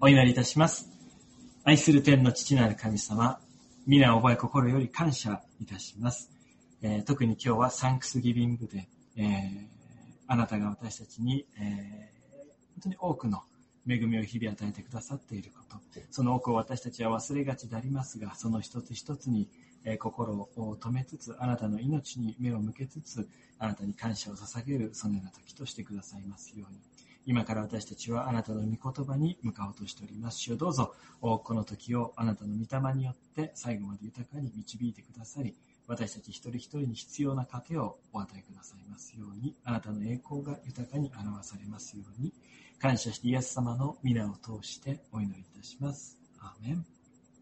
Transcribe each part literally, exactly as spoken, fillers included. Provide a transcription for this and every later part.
お祈りいたします。愛する天の父なる神様、皆覚え心より感謝いたします。えー、特に今日はサンクスギビングで、えー、あなたが私たちに、えー、本当に多くの恵みを日々与えてくださっていること、その多くを私たちは忘れがちでありますが、その一つ一つに、えー、心を止めつつ、あなたの命に目を向けつつ、あなたに感謝を捧げるそのような時としてくださいますように。今から私たちはあなたの御言葉に向かおうとしております。主よ、どうぞこの時をあなたの御霊によって最後まで豊かに導いてくださり、私たち一人一人に必要な糧をお与えくださいますように、あなたの栄光が豊かに表されますように、感謝してイエス様の皆を通してお祈りいたします。アーメン。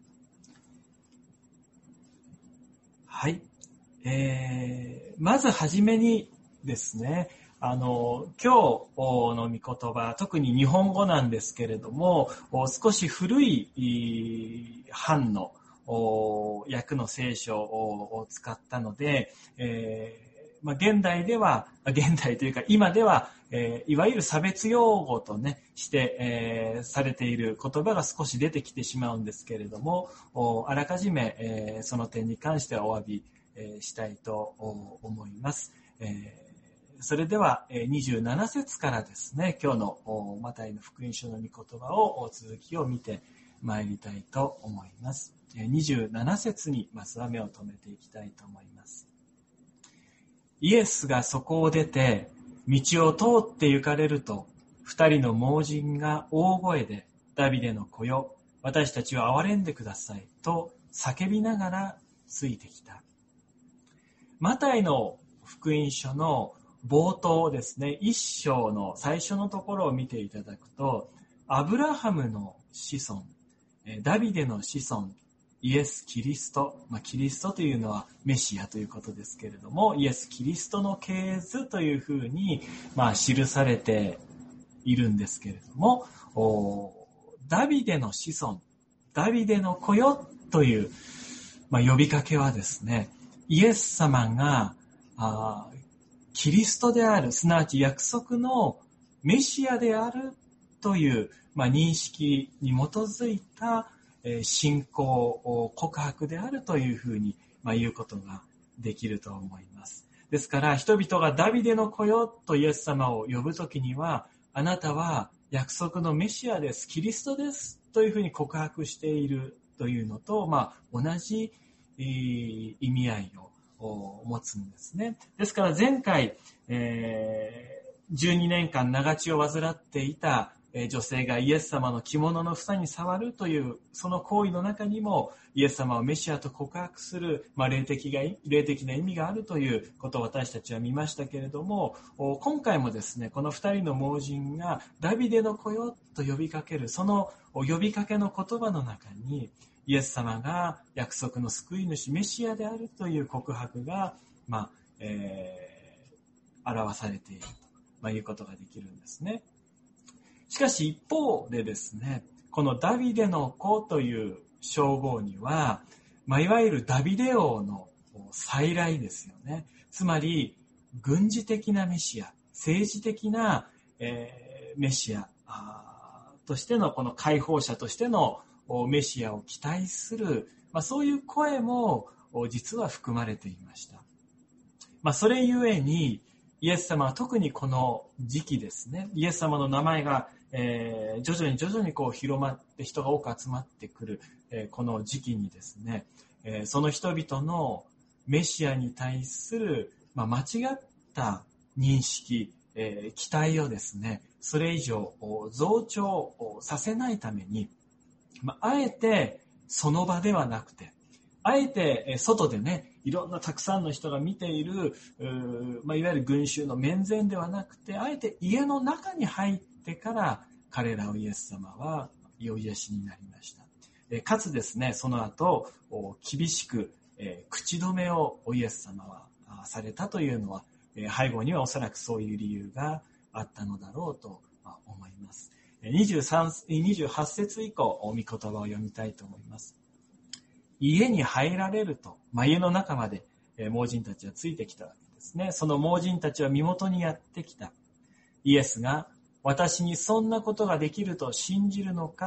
はい、えー、まずはじめにですね、あの今日の御言葉、特に日本語なんですけれども、少し古い版の訳の聖書を使ったので、えーまあ、現代では現代というか今では、えー、いわゆる差別用語とねして、えー、されている言葉が少し出てきてしまうんですけれども、あらかじめ、えー、その点に関してはお詫び、えー、したいと思います。えーそれではにじゅうなな節からですね、今日のマタイの福音書の御言葉を続きを見てまいりたいと思います。にじゅうなな節にまずは目を留めていきたいと思います。イエスがそこを出て道を通って行かれると、二人の盲人が大声で、ダビデの子よ、私たちを憐れんでくださいと叫びながらついてきた。マタイの福音書の冒頭ですね、一章の最初のところを見ていただくと、アブラハムの子孫、ダビデの子孫、イエス・キリスト、まあ、キリストというのはメシアということですけれども、イエス・キリストの系図というふうに、まあ、記されているんですけれども、ダビデの子孫、ダビデの子よという、まあ、呼びかけはですね、イエス様があキリストである、すなわち約束のメシアであるという、まあ、認識に基づいた、えー、信仰告白であるというふうに、まあ、言うことができると思います。ですから人々がダビデの子よとイエス様を呼ぶときには、あなたは約束のメシアです、キリストですというふうに告白しているというのと、まあ、同じ、えー、意味合いをを持つんですね。ですから前回、えー、じゅうにねんかん長血を患っていた女性がイエス様の着物の房に触るというその行為の中にもイエス様をメシアと告白する、まあ、霊的が、霊的な意味があるということを私たちは見ましたけれども、今回もですね、この二人の盲人がダビデの子よと呼びかける、その呼びかけの言葉の中にイエス様が約束の救い主メシアであるという告白が、まあえー、表されていると、まあ、いうことができるんですね。しかし一方でですね、このダビデの子という称号には、まあ、いわゆるダビデ王の再来ですよね。つまり軍事的なメシア、政治的な、えー、メシアとしてのこの解放者としてのメシアを期待する、まあ、そういう声も実は含まれていました。まあ、それゆえにイエス様は特にこの時期ですね、イエス様の名前が、えー、徐々に徐々にこう広まって人が多く集まってくる、えー、この時期にですね、えー、その人々のメシアに対する、まあ、間違った認識、えー、期待をですね、それ以上増長させないために、まあ、あえてその場ではなくて、あえて外でね、いろんなたくさんの人が見ている、まあ、いわゆる群衆の面前ではなくて、あえて家の中に入ってから彼らをイエス様はお癒しになりました。かつですね、その後厳しく口止めをイエス様はされたというのは、背後にはおそらくそういう理由があったのだろうと思います。にじゅうさん、にじゅうはち節以降、御言葉を読みたいと思います。家に入られると、まあ、家の中まで盲人たちはついてきたわけですね。その盲人たちは身元にやってきた。イエスが、私にそんなことができると信じるのか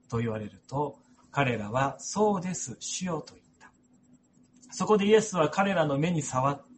と言われると、彼らはそうです、主よと言った。そこでイエスは彼らの目に触って、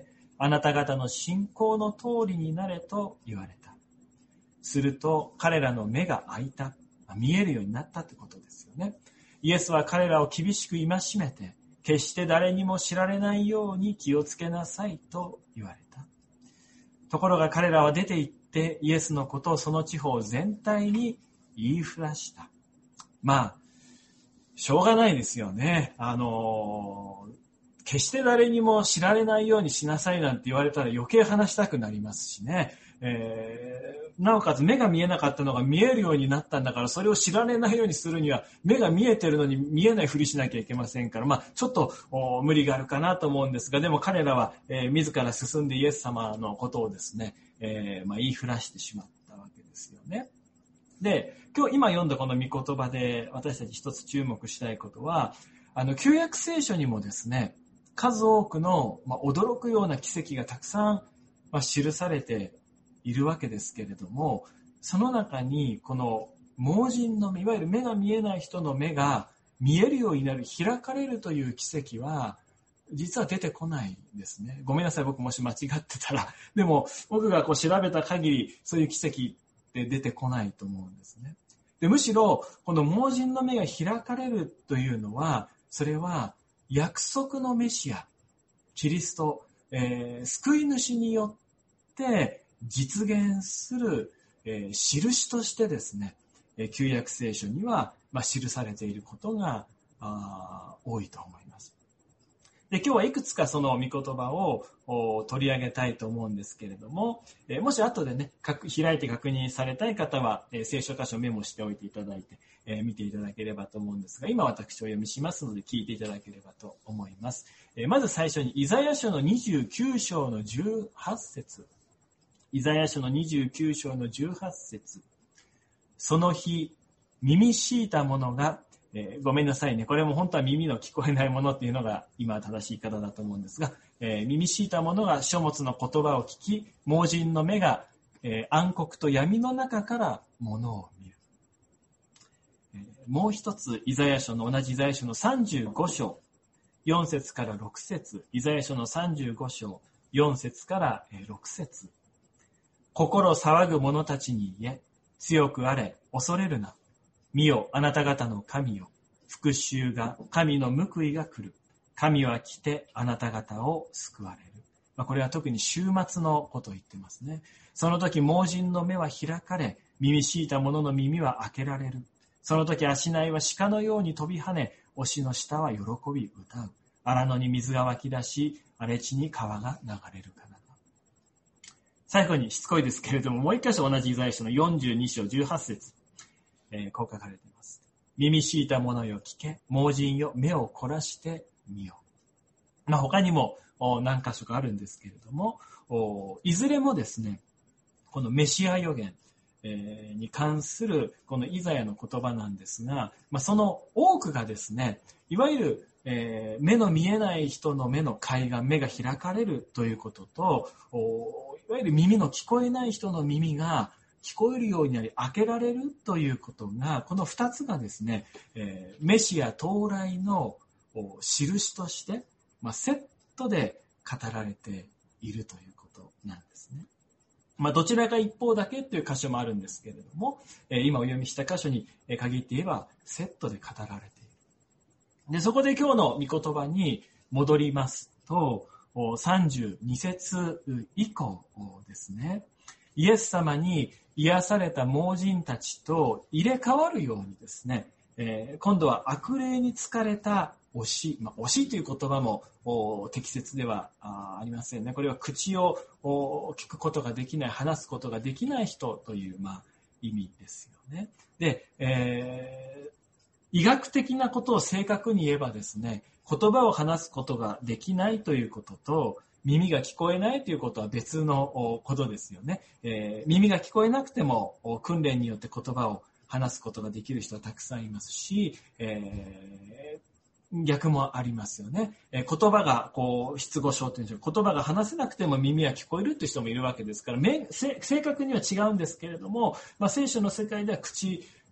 あなた方の信仰の通りになれと言われた。すると彼らの目が開いた。見えるようになったってことですよね。イエスは彼らを厳しく戒めて、決して誰にも知られないように気をつけなさいと言われた。ところが彼らは出て行ってイエスのことをその地方全体に言いふらした。まあ、しょうがないですよね。あの、決して誰にも知られないようにしなさいなんて言われたら余計話したくなりますしね。えー、なおかつ目が見えなかったのが見えるようになったんだから、それを知られないようにするには目が見えてるのに見えないふりしなきゃいけませんから、まあちょっと無理があるかなと思うんですが、でも彼らは、えー、自ら進んでイエス様のことをですね、えーまあ、言いふらしてしまったわけですよね。で、今日今読んだこの御言葉で私たち一つ注目したいことは、あの旧約聖書にもですね、数多くの、まあ、驚くような奇跡がたくさん、まあ、記されているわけですけれども、その中にこの盲人の目、いわゆる目が見えない人の目が見えるようになる、開かれるという奇跡は実は出てこないんですね。ごめんなさい、僕もし間違ってたら。でも僕がこう調べた限りそういう奇跡って出てこないと思うんですね。で、むしろこの盲人の目が開かれるというのは、それは約束のメシア、キリスト、えー、救い主によって実現する、えー、印としてですね、えー、旧約聖書には、まあ、記されていることがあ多いと思います。で、今日はいくつかその御言葉を取り上げたいと思うんですけれども、えー、もし後でね、開いて確認されたい方は、えー、聖書箇所をメモしておいていただいて、えー、見ていただければと思うんですが、今私お読みしますので聞いていただければと思います。えー、まず最初にイザヤ書のにじゅうきゅう章のじゅうはち節。イザヤ書のにじゅうきゅう章のじゅうはち節。その日、耳しいた者が、えー、ごめんなさいね。これも本当は耳の聞こえないものっていうのが今正しい言い方だと思うんですが、えー、耳しいた者が書物の言葉を聞き、盲人の目が、えー、暗黒と闇の中からものを見る。えー、もう一つ、イザヤ書の同じイザヤ書のさんじゅうご章、よん節からろく節、イザヤ書のさんじゅうご章、よん節からろく節。心騒ぐ者たちに言え、強くあれ、恐れるな。見よ、あなた方の神よ。復讐が、神の報いが来る。神は来てあなた方を救われる。まあ、これは特に終末のことを言ってますね。その時、盲人の目は開かれ、耳しいた者の耳は開けられる。その時、足苗は鹿のように飛び跳ね、推しの下は喜び歌う。荒野に水が湧き出し、荒れ地に川が流れるからだ。最後にしつこいですけれども、もう一箇所同じイザヤ書のよんじゅうに章じゅうはち節。えー、こう書かれています。耳しいた者よ聞け、盲人よ目を凝らしてみよう。まあ、他にも何箇所かあるんですけれども、いずれもですね、このメシア予言、えー、に関するこのイザヤの言葉なんですが、まあ、その多くがですね、いわゆる、えー、目の見えない人の目の開眼、目が開かれるということと、いわゆる耳の聞こえない人の耳が聞こえるようになり開けられるということが、この二つがですね、えー、メシア到来の印として、まあ、セットで語られているということなんですね。まあ、どちらか一方だけという箇所もあるんですけれども、えー、今お読みした箇所に限って言えばセットで語られている。で、そこで今日の御言葉に戻りますと、さんじゅうに節以降ですね、イエス様に癒された盲人たちと入れ替わるようにですね、えー、今度は悪霊に疲れた推し、まあ、推しという言葉も適切では あ, ありませんね。これは口を聞くことができない、話すことができない人という、まあ、意味ですよね。で、えー、医学的なことを正確に言えばですね、言葉を話すことができないということと、耳が聞こえないということは別のことですよね。えー、耳が聞こえなくても訓練によって言葉を話すことができる人はたくさんいますし、えー、逆もありますよね。えー、言葉がこう失語症というんでしょう、言葉が話せなくても耳は聞こえるという人もいるわけですから、正確には違うんですけれども、まあ、聖書の世界では口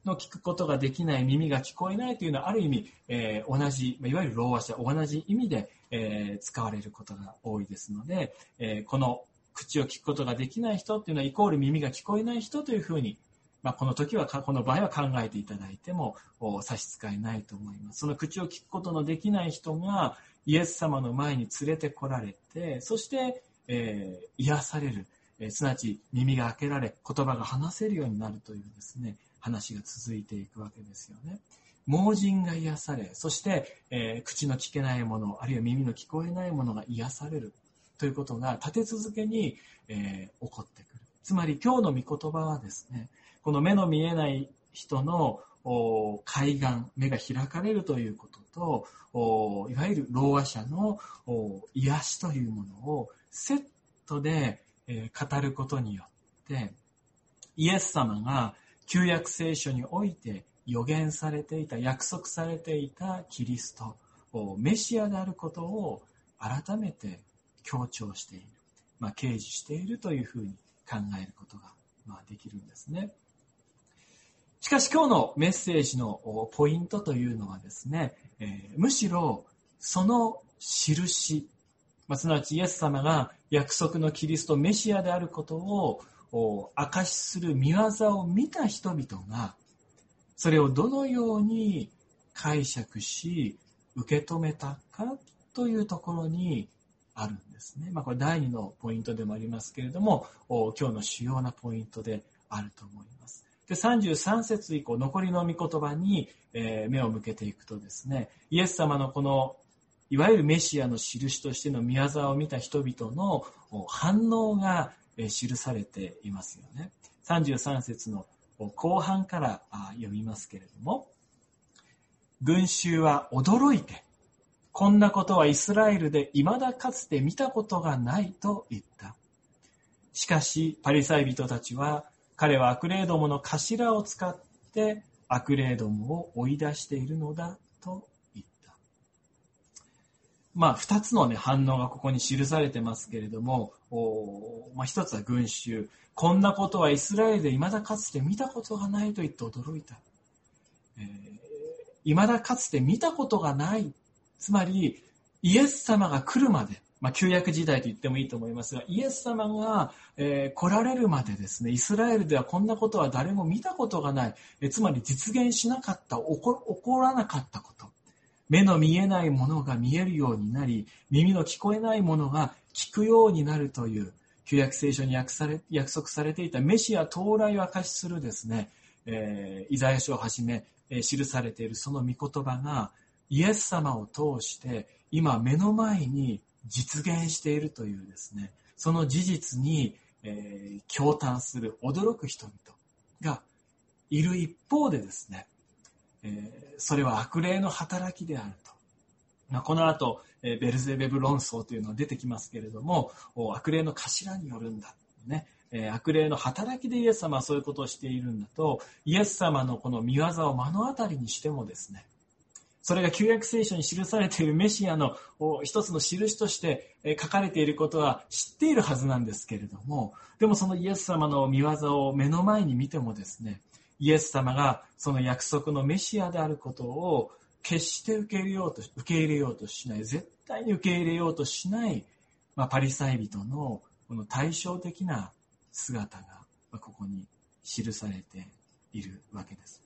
の聞くことができない、耳が聞こえないというのはある意味、えー、同じ、いわゆるろう話者、同じ意味で、えー、使われることが多いですので、えー、この口を聞くことができない人っていうのはイコール耳が聞こえない人というふうに、まあ、この時は、この場合は考えていただいても差し支えないと思います。その口を聞くことのできない人がイエス様の前に連れてこられて、そして、えー、癒される、えー、すなわち耳が開けられ、言葉が話せるようになるというですね、話が続いていくわけですよね。盲人が癒され、そして、えー、口の聞けないもの、あるいは耳の聞こえないものが癒されるということが立て続けに、えー、起こってくる。つまり今日の御言葉はですね、この目の見えない人の開眼、目が開かれるということと、いわゆるろう話者の癒しというものをセットで語ることによって、イエス様が旧約聖書において予言されていた、約束されていたキリスト、メシアであることを改めて強調している、まあ、掲示しているというふうに考えることが、まあ、できるんですね。しかし今日のメッセージのポイントというのはですね、えー、むしろその印、まあ、すなわちイエス様が約束のキリストメシアであることを証しする見業を見た人々がそれをどのように解釈し受け止めたかというところにあるんですね。まあ、これだいにのポイントでもありますけれども、今日の主要なポイントであると思います。で、さんじゅうさん節以降、残りの御言葉に、えー、目を向けていくとですね、イエス様のこのいわゆるメシアの印としての御業を見た人々の反応が記されていますよね。さんじゅうさん節の後半から読みますけれども、群衆は驚いて、こんなことはイスラエルで未だかつて見たことがないと言った。しかしパリサイ人たちは、彼は悪霊どもの頭を使って悪霊どもを追い出しているのだと言った。まあ二つのね反応がここに記されてますけれども、まあ、一つは群衆、こんなことはイスラエルで未だかつて見たことがないと言って驚いた。えー、未だかつて見たことがない。つまりイエス様が来るまで、まあ、旧約時代と言ってもいいと思いますが、イエス様が、えー、来られるまでですね、イスラエルではこんなことは誰も見たことがない。えー、つまり実現しなかった、起こ、起こらなかったこと。目の見えないものが見えるようになり、耳の聞こえないものが聞くようになるという、旧約聖書に約され、約束されていたメシア到来を証しするですね、えー、イザヤ書をはじめ、えー、記されているその御言葉が、イエス様を通して今目の前に実現しているというですね、その事実に、えー、驚嘆する驚く人々がいる一方でですね、えー、それは悪霊の働きであると。まあ、この後、えー、ベルゼベブ論争というのが出てきますけれども、悪霊の頭によるんだ、ね、えー、悪霊の働きでイエス様はそういうことをしているんだと、イエス様のこの御業を目の当たりにしてもですね、それが旧約聖書に記されているメシアの一つの印として書かれていることは知っているはずなんですけれども、でもそのイエス様の御業を目の前に見てもですね、イエス様がその約束のメシアであることを決して受け入れようと、受け入れようとしない、絶対に受け入れようとしない、まあ、パリサイ人のこの対照的な姿がここに記されているわけです。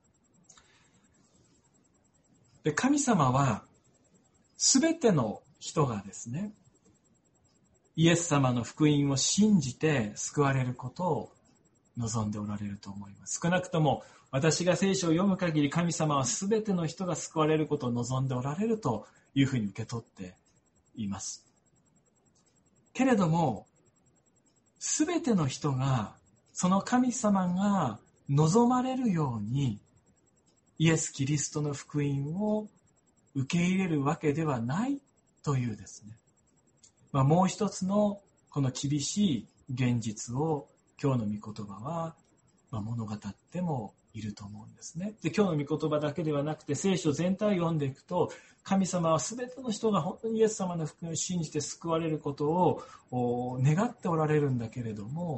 で、神様はすべての人がですね、イエス様の福音を信じて救われることを望んでおられると思います。少なくとも私が聖書を読む限り、神様はすべての人が救われることを望んでおられるというふうに受け取っています。けれども、すべての人がその神様が望まれるようにイエス・キリストの福音を受け入れるわけではないというですね、まあ、もう一つのこの厳しい現実を今日の御言葉は物語ってもいると思うんですね。で、今日の御言葉だけではなくて聖書全体を読んでいくと、神様は全ての人が本当にイエス様の福音を信じて救われることを願っておられるんだけれども、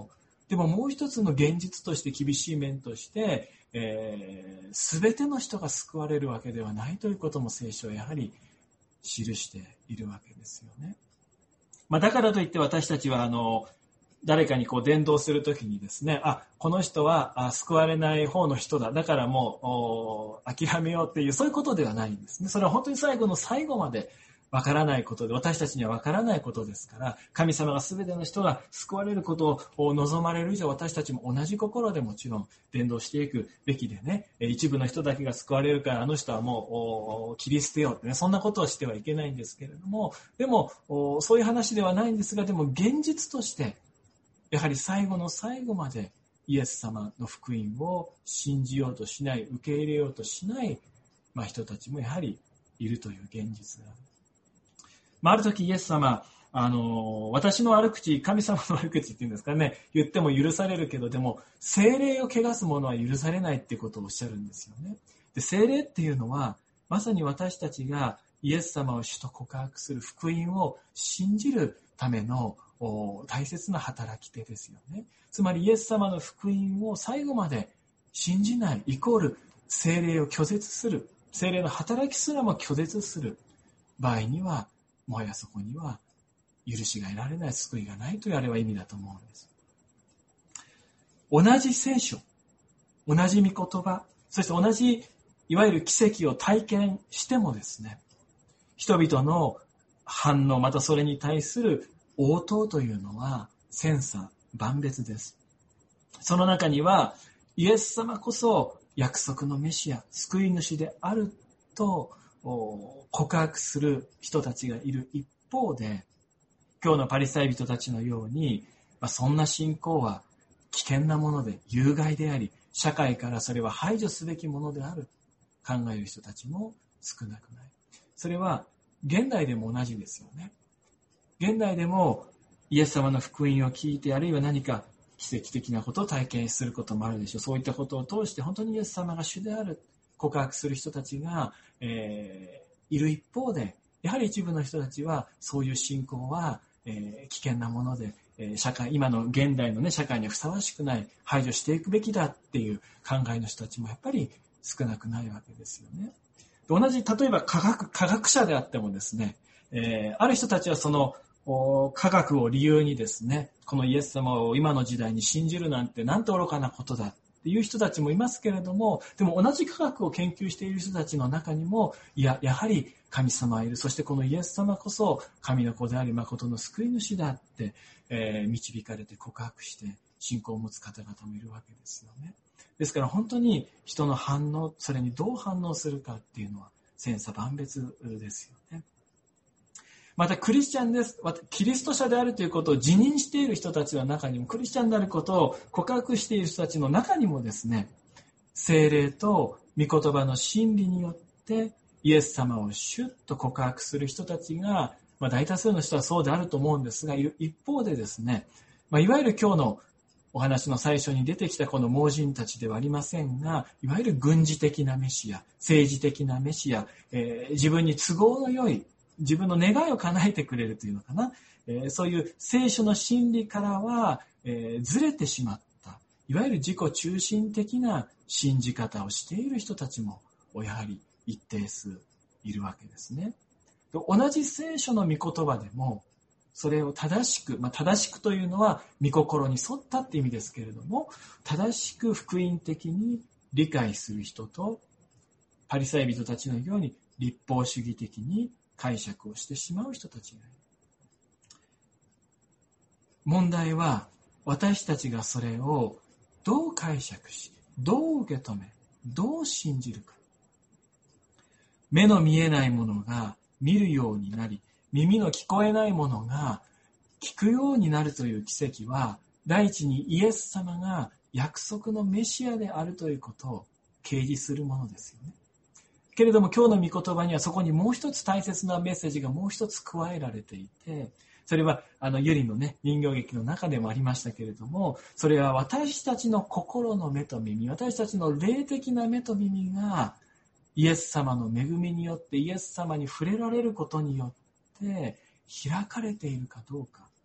でももう一つの現実として厳しい面として、えー、全ての人が救われるわけではないということも聖書はやはり記しているわけですよね。まあ、だからといって私たちはあの誰かにこう伝道するときにですね、あ、この人はあ救われない方の人だ、だからもう諦めようっていう、そういうことではないんですね。それは本当に最後の最後までわからないことで、私たちにはわからないことですから、神様が全ての人が救われることを望まれる以上、私たちも同じ心でもちろん伝道していくべきでね、一部の人だけが救われるから、あの人はもう切り捨てようってね、そんなことをしてはいけないんですけれども、でもそういう話ではないんですが、でも現実としてやはり最後の最後までイエス様の福音を信じようとしない、受け入れようとしない、まあ、人たちもやはりいるという現実がある。まあ、ある時イエス様、あの私の悪口、神様の悪口っていうんですかね、言っても許されるけど、でも聖霊を汚す者は許されないっていうことをおっしゃるんですよね。で、聖霊っていうのはまさに私たちがイエス様を主と告白する福音を信じるための大切な働き手ですよね。つまりイエス様の福音を最後まで信じないイコール聖霊を拒絶する、聖霊の働きすらも拒絶する場合には、もはやそこには許しが得られない、救いがないというあれは意味だと思うんです。同じ聖書、同じ御言葉、そして同じいわゆる奇跡を体験してもですね、人々の反応、またそれに対する応答というのは千差万別です。その中にはイエス様こそ約束のメシア、救い主であると告白する人たちがいる一方で、今日のパリサイ人たちのように、まあ、そんな信仰は危険なもので有害であり、社会からそれは排除すべきものである考える人たちも少なくない。それは現代でも同じですよね。現代でもイエス様の福音を聞いて、あるいは何か奇跡的なことを体験することもあるでしょう。そういったことを通して本当にイエス様が主である告白する人たちが、えー、いる一方で、やはり一部の人たちはそういう信仰は、えー、危険なもので、えー、社会、今の現代の、ね、社会にふさわしくない、排除していくべきだっていう考えの人たちもやっぱり少なくないわけですよね。同じ、例えば科学、科学者であってもですね、えー、ある人たちはその科学を理由にですね、このイエス様を今の時代に信じるなんてなんて愚かなことだっていう人たちもいますけれども、でも同じ科学を研究している人たちの中にも、いや、やはり神様はいる。そしてこのイエス様こそ神の子であり誠の救い主だって、えー、導かれて告白して信仰を持つ方々もいるわけですよね。ですから本当に人の反応、それにどう反応するかっていうのは千差万別ですよね。またクリスチャンです。キリスト者であるということを自認している人たちの中にも、クリスチャンであることを告白している人たちの中にもですね、聖霊と御言葉の真理によってイエス様をシュッと告白する人たちが、まあ、大多数の人はそうであると思うんですが、一方でですね、まあ、いわゆる今日のお話の最初に出てきたこの盲人たちではありませんが、いわゆる軍事的なメシア、政治的なメシア、えー、自分に都合の良い、自分の願いを叶えてくれるというのかな、えー、そういう聖書の真理からは、えー、ずれてしまった、いわゆる自己中心的な信じ方をしている人たちもやはり一定数いるわけですね。同じ聖書の御言葉でも、それを正しく、まあ、正しくというのは御心に沿ったって意味ですけれども、正しく福音的に理解する人と、パリサイ人たちのように立法主義的に解釈をしてしまう人たちがいる。問題は私たちがそれをどう解釈し、どう受け止め、どう信じるか。目の見えないものが見るようになり、耳の聞こえないものが聞くようになるという奇跡は、第一にイエス様が約束のメシアであるということを掲示するものですよね。けれども今日の御言葉にはそこにもう一つ大切なメッセージがもう一つ加えられていて、それはあのユリのね人形劇の中でもありましたけれども、それは私たちの心の目と耳、私たちの霊的な目と耳がイエス様の恵みによってイエス様に触れられることによって開かれているかどうか。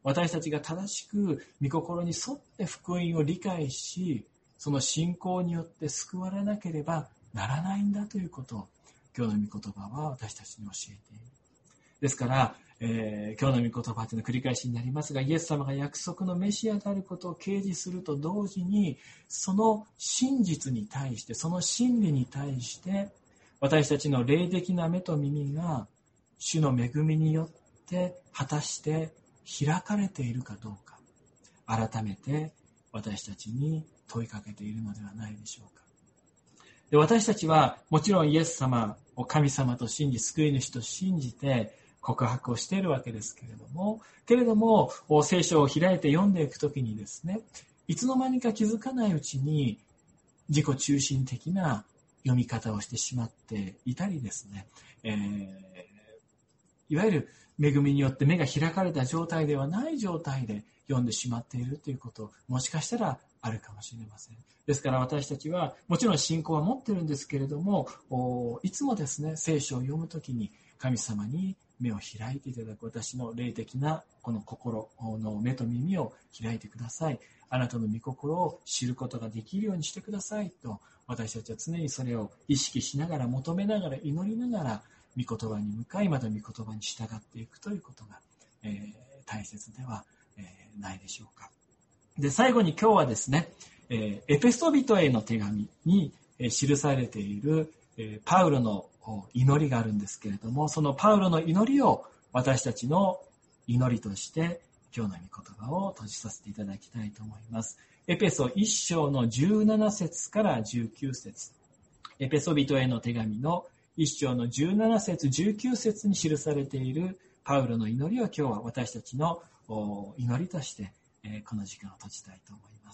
私たちが正しく御心に沿って福音を理解し、その信仰によって救われなければならないんだということを、今日の御言葉は私たちに教えている。ですから、えー、今日の御言葉というのは繰り返しになりますが、イエス様が約束のメシアであることを掲示すると同時に、その真実に対して、その真理に対して、私たちの霊的な目と耳が主の恵みによって果たして開かれているかどうか、改めて私たちに問いかけているのではないでしょうか。で、私たちはもちろんイエス様を神様と信じ、救い主と信じて告白をしているわけですけれども、けれども聖書を開いて読んでいくときにですね、いつの間にか気づかないうちに自己中心的な読み方をしてしまっていたりですね、えー、いわゆる恵みによって目が開かれた状態ではない状態で読んでしまっているということ、もしかしたらあるかもしれません。ですから私たちはもちろん信仰は持ってるんですけれども、いつもですね、聖書を読むときに神様に目を開いていただく、私の霊的なこの心の目と耳を開いてください。あなたの御心を知ることができるようにしてくださいと、私たちは常にそれを意識しながら、求めながら、祈りながら、御言葉に向かい、また御言葉に従っていくということが、えー、大切では、えー、ないでしょうか。で、最後に今日はですね、えー、エペソビトへの手紙に、えー、記されている、えー、パウロの祈りがあるんですけれども、そのパウロの祈りを私たちの祈りとして今日の御言葉を閉じさせていただきたいと思います。エペソ一章のじゅうなな節からじゅうきゅう節、エペソビトへの手紙の一章のじゅうなな節じゅうきゅう節に記されているパウロの祈りを今日は私たちの祈りとしてこの時間を閉じたいと思います。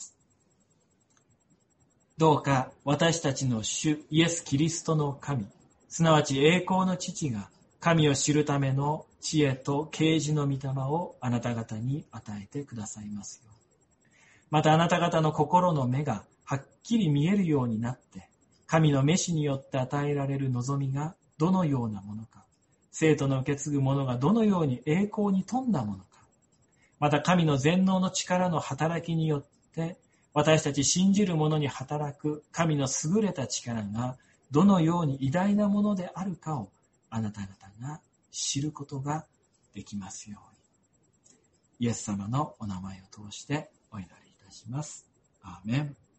どうか私たちの主イエス・キリストの神、すなわち栄光の父が神を知るための知恵と啓示の御霊をあなた方に与えてくださいますよう。またあなた方の心の目がはっきり見えるようになって、神の召しによって与えられる望みがどのようなものか、生徒の受け継ぐものがどのように栄光に富んだものか、また神の全能の力の働きによって私たち信じる者に働く神の優れた力がどのように偉大なものであるかをあなた方が知ることができますように。イエス様のお名前を通してお祈りいたします。アーメン。